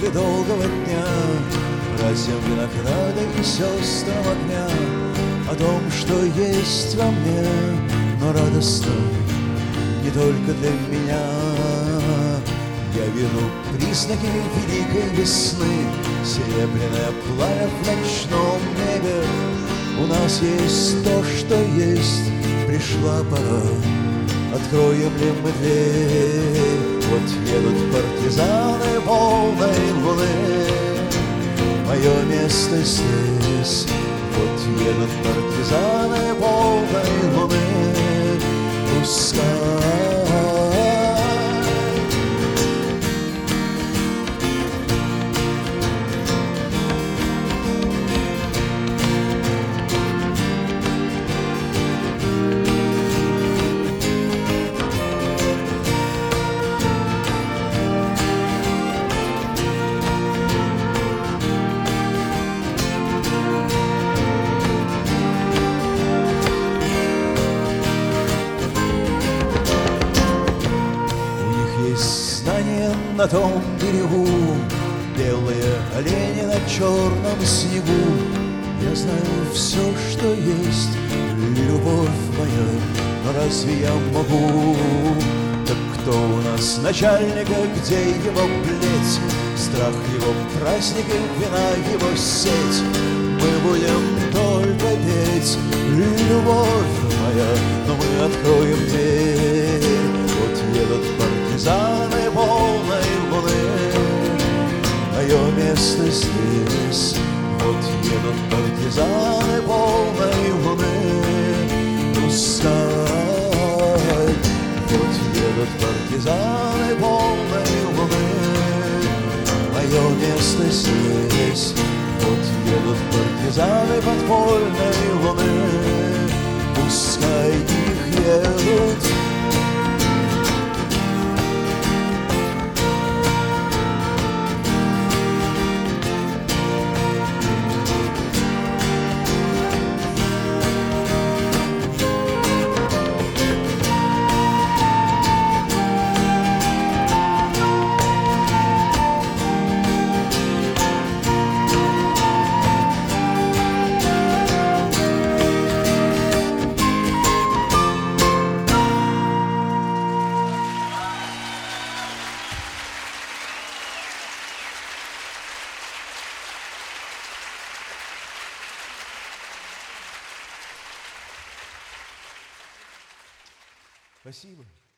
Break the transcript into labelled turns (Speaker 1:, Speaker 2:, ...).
Speaker 1: долгого дня, братьям винограда и сестрам огня, о том, что есть во мне, но радостно не только для меня. Я вижу признаки великой весны, серебряное пламя в ночном небе. У нас есть то, что есть, пришла пора, откроем ли мы дверь? Вот едут партизаны полной луны, мое место здесь. Вот едут партизаны полной луны, пускай. На том берегу белые олени на черном снегу. Я знаю все, что есть, любовь моя, но разве я могу? Так кто у нас начальник, где его плеть? Страх его праздник и вина его сеть. Мы будем только петь, любовь моя, но мы откроем дверь. Вот едут партизаны полной луны, мое место здесь. Вот едут партизаны полной луны, пускай. Вот едут партизаны полной луны, мое место здесь. Вот едут партизаны подпольной луны, пускай их едут.
Speaker 2: Спасибо.